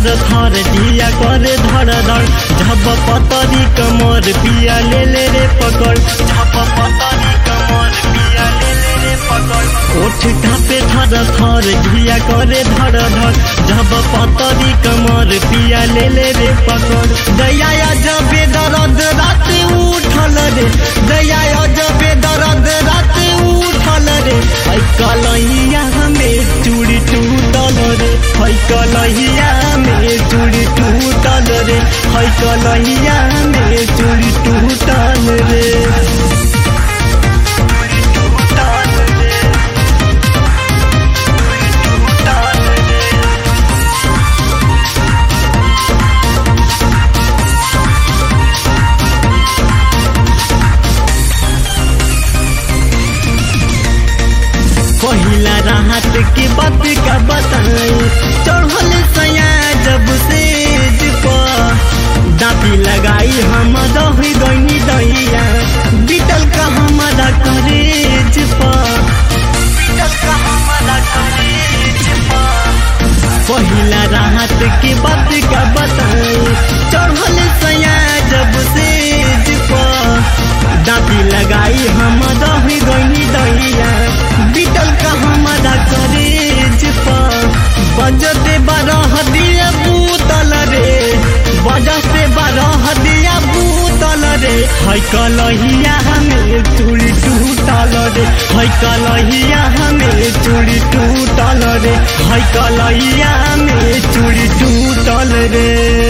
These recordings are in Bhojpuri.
थर थर जिया करे धड़ धड़ झप पतरी कमर पिया ले रे पकड़ झप पतरी कमर पिया ले रे पकड़ ओठ ढापे थर थर जिया करे धड़ धड़ झप पतरी कमर पिया ले रे पकड़ दया जबे दर्द रात उठल रे दया जबे दर्द रात उठल रे है कलहिया में चूड़ी टूटल रे है कलहिया में चूड़ी टूटल रे है कलहिया में चूड़ी टूटल रे पहिला राहत के बात का बताई चढ़ल सया जब से दाती लगाई हम दही गई दैया बीतल का हमारा करेज पहिला राहत के बात का बताई चढ़ल सया जब से दाती लगाई हम दही गई दैया बीतल का हमारा करेज बजते बारह दिया बूतल रे बजते बारह दिया बूतल रे है कलहिया में चूड़ी टूटल रे है कलहिया में चूड़ी टूटल रे है कलहिया में चूड़ी टूटल रे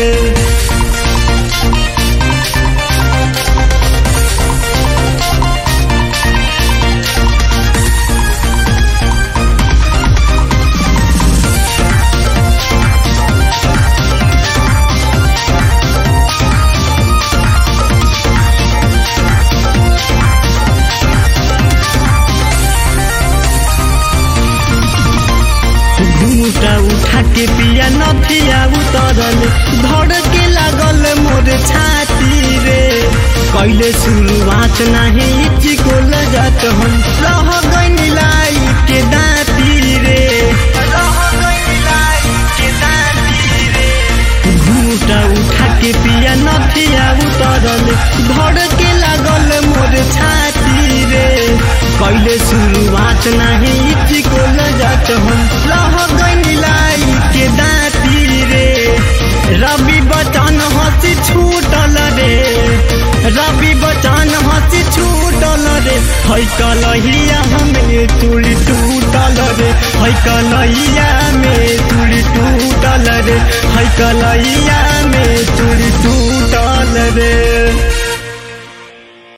उठा के पिया नथिया उतरल धड़ के लागल मोर छाती रे कैले शुरुआत नहीं इची को लजत हम रह गई लाई के दाती रे घूटा उठा के पिया नथिया उतरल धड़ के लागल मोर छाती रे कैले शुरुआत नहीं इची को लजत हम रह गई लाई के दाती रे रवि बचन हंसी छूटल रे रवि बचन हंसी छूटल रे है कलहिया में चूड़ी टूटल रे है कलहिया में चूड़ी टूटल रे है कलहिया में चूड़ी टूटल रे।